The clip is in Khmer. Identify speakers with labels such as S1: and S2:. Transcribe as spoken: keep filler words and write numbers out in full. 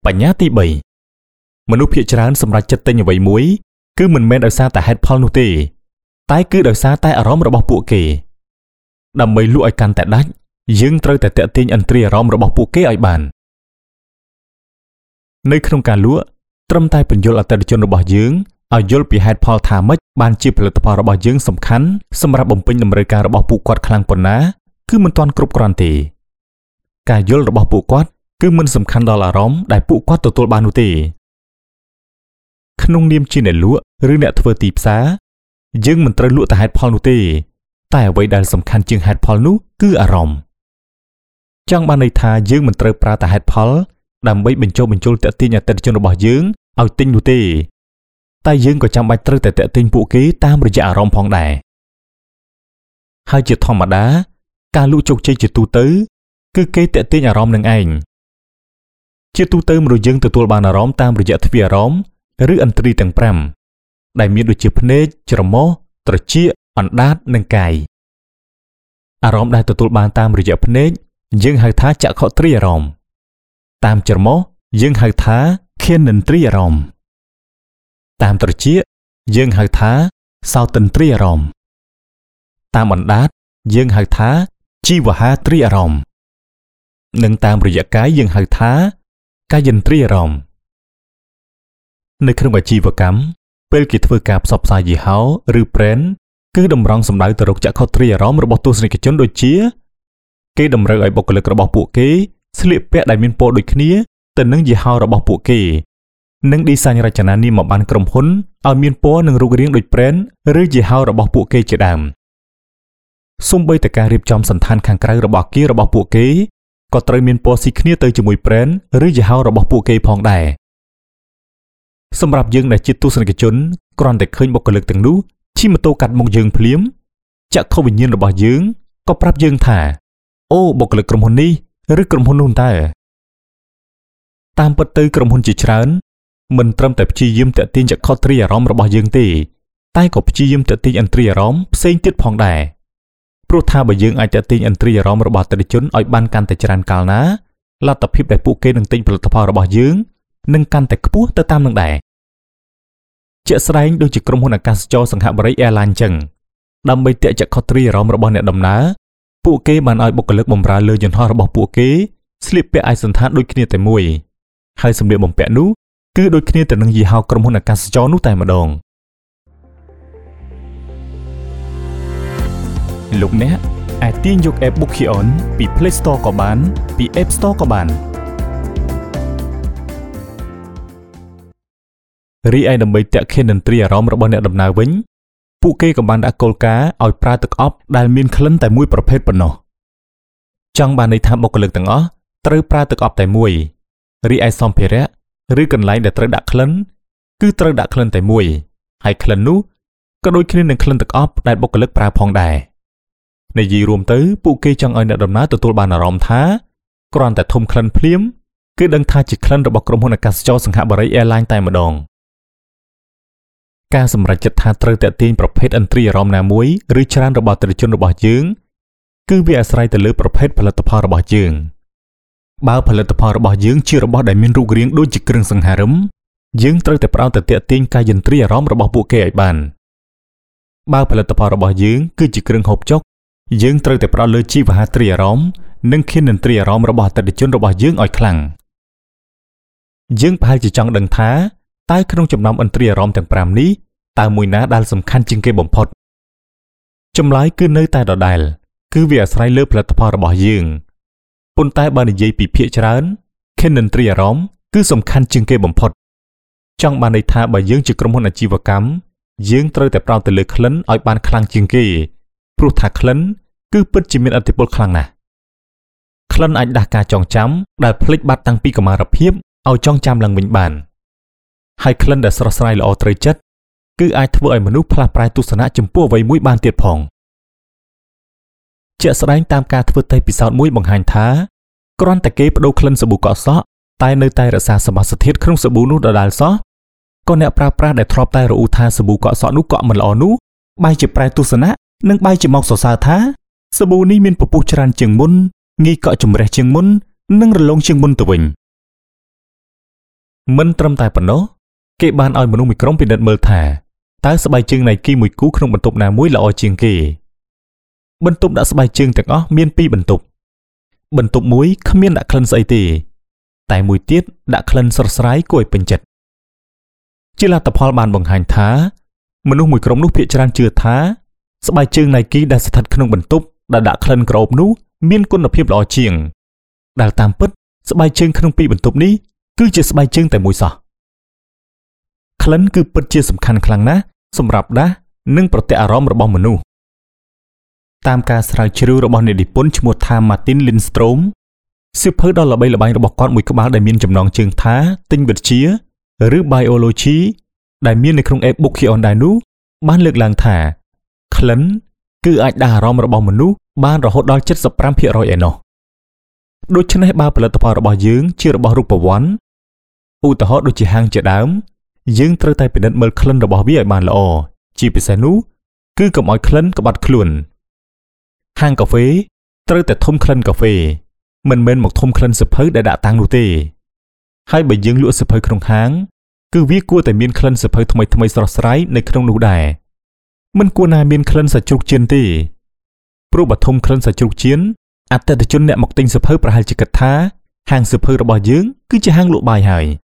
S1: បញ្ញាទីបីមនុស្សភាគច្រើនសម្រាប់ចិត្តទិញអ្វីមួយគឺមិនមែនដោយសារតែហេតុផលនោះទេតែគឺដោយសារតែអារម្មណ៍របស់ពួកគេដើម្បីលក់ឲ្យកាន់តែដាច់យើងត្រូវតែទាក់ទាញឥន្ទ្រីអារម្មណ៍របស់ពួកគេឲ្យបាននៅក្នុងការលក់ត្រឹមតែពន្យល់អតិថិជនរបស់យើងឲ្យយល់ពីហេតុផលថាម៉េចបានជាផលិតផលរបស់យើងសំខាន់សម្រាប់បំពេញតម្រូវការរបស់ពួកគាត់ខ្លាំងប៉ុណ្ណាគឺមិនទាន់គ្រប់គ្រាន់ទេការយល់របស់ពួកគាត់គឺមិនសំខាន់ដល់អារម្មណ៍ដែលពួកគាត់ទទួលបាននោះទេក្នុងនាមជាអ្នកលក់ឬអ្នកធ្វើទីផ្សារយើងមិនត្រូវលក់តែហេតុផលនោះទេតែអ្វីដែលសំខាន់ជាងហេតុផលនោះគឺអារម្មណ៍ចង់បានន័យថាយើងមិនត្រូវប្រើតែហេតុផលដើម្បីបញ្ចុះបញ្ចូលទាក់ទាញអតិថិជនរបស់យើងឲ្យទិញនោះទេតែយើងក៏ចាំបាច់ត្រូវតែទាក់ទាញពួកគេតាមរយៈអារម្មណ៍ផងដែរហើយជាធម្មតាការលក់ជោគជ័យជាទូទៅគឺគេទាក់ទាញអារម្មណ៍នឹងឯងជាទូទៅមនុស្សយើងទទួលបានអារម្មណ៍តាមរយៈទ្វារអារម្មណ៍ឬឥន្ទ្រីទាំងប្រាំដែលមានដូចជាភ្នែកច្រមុះត្រចៀកអណ្ដាតនិងកាយអារម្មណ៍ដែលទទួលបានតាមរយៈភ្នែកយើងហៅថាចក្ខុទ្រីអារម្មណ៍តាមច្រមុះយើងហៅថាឃានេន្ទ្រីអារម្មណ៍តាមត្រចៀកយើងហៅថាសោទិន្ទ្រីអារម្មណ៍តាមអណ្ដាតយើងហៅថាជីវហាទ្រីអារម្មណ៍និងតាមរយៈកាយយើងហៅថាកាយន្ទ្រីអារម្មណ៍នៅក្នុងអាជីវកម្មពេលគេធ្វើការផ្សព្វផ្សាយយីហោឬ brand គឺតម្រង់សម្ដៅទៅរកចក្ខុទ្រីអារម្មណ៍របស់ទស្សនិកជនដូចជាគេតម្រូវឲ្យបុគ្គលិករបស់ពួកគេស្លៀកពាក់ដែលមានពណ៌ដូចគ្នាទៅនឹងយីហោរបស់ពួកគេនិងឌីហ្សាញរចនានាមប័ណ្ណក្រុមហ៊ុនឲ្យមានពណ៌និងរូបរាងដូច brand ឬយីហោរបស់ពួកគេជាដើមសូម្បីតែការរៀបចំសន្តានខាងក្រៅរបស់អគាររបស់ពួកគេក៏ត្រូវមានពណ៌ស៊ីគ្នាទៅជាមួយ brand ឬយីហោរបស់ពួកគេផងដែរសម្រាប់យើងដែលជាទស្សនិកជនគ្រាន់តែឃើញបុគ្គលិកទាំងនោះជិះម៉ូតូកាត់មុខយើងភ្លាមចក្ខុវិញ្ញាណរបស់យើងក៏ប្រាប់យើងថាអូបុគ្គលិកក្រុមហ៊ុននេះឬក្រុមហ៊ុននោះតើតាមពិតទៅក្រុមហ៊ុនជាច្រើនមិនត្រឹមតែព្យាយាមទាក់ទាញចក្ខុទ្រីអារម្មណ៍របស់យើងទេតែក៏ព្យាយាមទាក់ទាញឥន្ទ្រីអារម្មណ៍ផ្សេងទៀតផងដែរព្រោះថាបើយើងអាចទាក់ទាញឥន្ទ្រីអារម្មណ៍របស់អតិថិជនឲ្យបានកាន់តែច្រើនកាលណាលទ្ធភាពដែលពួកគេនឹងទិញផលិតផលរបស់យើងនឹងកាន់តែខ្ពស់ទៅតាមនឹងដែរជាក់ស្ដែងដូចជាក្រុមហ៊ុនអាកាសចរសង្ហបុរី Airline ចឹងដើម្បីទាក់ចក្ខុទ្រីអារម្មណ៍របស់អ្នកដំណើរពួកគេបានឲ្យបុគ្គលិកបម្រើលើយន្តហោះរបស់ពួកគេស្លៀកពាក់ឯកសណ្ឋានដូចគ្នាតែមួយហើយសម្លៀកបំពាក់នោះគឺដូចគ្នាទៅនឹងយីហោក្រុមហ៊ុនអាកាសចរនោះតែម្ដងលោកអ្នកអាចទាញយក App Bookion ពី Play Store ក៏បានពី App Store ក៏បានរីឯដើម្បីទាក់ឃានេន្ទ្រីអារម្មណ៍របស់អ្នកដំណើរវិញពួកគេក៏បានដាក់គោលការណ៍ឲ្យប្រើទឹកអប់ដែលមានក្លិនតែមួយប្រភេទប៉ុណ្ណោះចង់បានន័យថាបុគ្គលិកទាំងអស់ត្រូវប្រើទឹកអប់តែមួយរីឯសម្ភារៈឬកន្លែងដែលត្រូវដាក់ក្លិនគឺត្រូវដាក់ក្លិនតែមួយហើយក្លិននោះក៏ដូចគ្នានឹងក្លិនទឹកអប់ដែលបុគ្គលិកប្រើផងដែរនិយាយរួមទៅពួកគេចង់ឲ្យអ្នកដំណើរទទួលបានអារម្មណ៍ថាគ្រាន់តែធំក្លិនភ្លាមគឺដឹងថាជាក្លិនរបស់ក្រុមហ៊ុនអាកាសចរសង្ហបុរី Airline តែម្ដងការសម្រេចចិត្តថាត្រូវតាក់ទាញប្រភេទឥន្ទ្រីអារម្មណ៍ណាមួយឬច្រើនរបស់អតិថិជនរបស់យើងគឺវាអាស្រ័យទៅលើប្រភេទផលិតផលរបស់យើងបើផលិតផលរបស់យើងជារបស់ដែលមានរូបរាងដូចជាគ្រឿងសង្ហារិមយើងត្រូវតែផ្ដោតទៅតាក់ទាញកាយន្ទ្រីអារម្មណ៍របស់ពួកគេឲ្យបានបើផលិតផលរបស់យើងគឺជាគ្រឿងហូបចុកយើងត្រូវតែផ្ដោតលើជីវហាទ្រីអារម្មណ៍និងឃានេន្ទ្រីអារម្មណ៍របស់អតិថិជនរបស់យើងឲ្យខ្លាំងយើងប្រហែលជាចង់ដឹងថាតើក្នុងចំណោមឥន្ទ្រីអារម្មណ៍ទាំងប្រាំនេះតើមួយណាដែលសំខាន់ជាងគេបំផុតចម្លើយគឺនៅតែដដែលគឺវាអាស្រ័យលើផលិតផលរបស់យើងប៉ុន្តែបើនិយាយពីភាគច្រើនឃានេន្ទ្រីអារម្មណ៍គឺសំខាន់ជាងគេបំផុតចង់បានន័យថាបើយើងជាក្រុមហ៊ុនអាជីវកម្មយើងត្រូវតែផ្ដោតទៅលើក្លិនឲ្យបានខ្លាំងជាងគេព្រោះថាក្លិនគឺពិតជាមានឥទ្ធិពលខ្លាំងណាស់ក្លិនអាចដាស់ការចងចាំដែលភ្លេចបាត់តាំងពីកុមារភាពឲ្យចងចាំឡើងវិញបានហើយក្លិនដែលស្រស់ស្រាយល្អត្រូវចិត្តគឺអាចធ្វើឲ្យមនុស្សផ្លាស់ប្រែទស្សនៈចំពោះអ្វីមួយបានទៀតផងជាក់ស្ដែងតាមការធ្វើតេស្តពិសោធន៍មួយបង្ហាញថាគ្រាន់តែគេបដូរក្លិនសាប៊ូកក់សក់តែនៅតែរក្សាសមាសធាតុក្នុងសាប៊ូនោះដដែលសោះក៏អ្នកប្រើប្រាស់ដែលធ្លាប់តែរអ៊ូថាសាប៊ូកក់សក់នោះកក់មិនល្អនោះបែរជាប្រែទស្សនៈនិងបែរជាមកសរសើរថាសាប៊ូនេះមានពពុះច្រើនជាងមុនងាយកក់ជំរះជាងមុននិងរលោងជាងមុនទៅវិញមិនត្រឹមតែប៉ុណ្ណោះគេបានឲ្យមនុស្សមួយក្រុមពិនិត្យមើលថាតើស្បែកជើង Nike មួយគូក្នុងបន្ទប់ណាមួយល្អជាងគេបន្ទប់ដាក់ស្បែកជើងទាំងអស់មានពីរបន្ទប់បន្ទប់មួយគ្មានដាក់ក្លិនស្អីទេតែមួយទៀតដាក់ក្លិនស្រស់ស្រាយគួរឲ្យពេញចិត្តជាលទ្ធផលបានបង្ហាញថាមនុស្សមួយក្រុមនោះភាគច្រើនជឿថាស្បែកជើង Nike ដែលស្ថិតក្នុងបន្ទប់ដែលដាក់ក្លិនក្រអូបនោះមានគុណភាពល្អជាងដែលតាមពិតស្បែកជើងក្នុងពីរបន្ទប់នេះគឺជាស្បែកជើងតែមួយសោះក្លិនគឺពិតជាសំខាន់ខ្លាំងណាស់សម្រាប់ដាស់និងប្រតិអារម្មណ៍របស់មនុស្សតាមការស្រាវជ្រាវរបស់អ្នកនិពន្ធឈ្មោះថា Martin Lindstrom សៀវភៅដ៏ល្បីល្បាញរបស់គាត់មួយក្បាលដែលមានចំណងជើងថាទិញវិទ្យាឬ Biology ដែលមាននៅក្នុង e-book ជាអនឡាញនោះបានលើកឡើងថាក្លិនគឺអាចដាស់អារម្មណ៍របស់មនុស្សបានរហូតដល់ 75% ឯណោះដូច្នេះបើផលិតផលរបស់យើងជារបស់រូបវន្តឧទាហរណ៍ដូចជាហាងជាដើមយើងត្រូវតែពិនិត្យមើលក្លិនរបស់វាឲ្យបានល្អជាពិសេសនោះគឺកុំឲ្យក្លិនក្បត់ខ្លួនហាងកាហ្វេត្រូវតែធំក្លិនកាហ្វេមិនមែនមកធំក្លិនសៀវភៅដែលដាក់តាំងនោះទេហើយបើយើងលក់សៀវភៅក្នុងហាងគឺវាគួរតែមានក្លិនសៀវភៅថ្មីថ្មីស្រស់ស្រាយនៅក្នុងនោះដែរមិនគួរណាមានក្លិនសាច់ជ្រូកចៀនទេព្រោះបើធំក្លិនសាច់ជ្រូកចៀនអតិថិជនអ្នកមកទិញសៀវភៅប្រហែលជាគិតថាហាងសៀវភៅរបស់យើងគឺជាហាងលក់បាយហើយ